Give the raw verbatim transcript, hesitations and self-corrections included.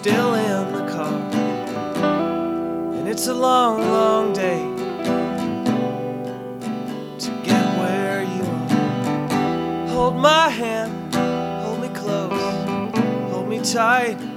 still in the car. And it's a long, long day to get where you are. Hold my hand, hold me close, hold me tight.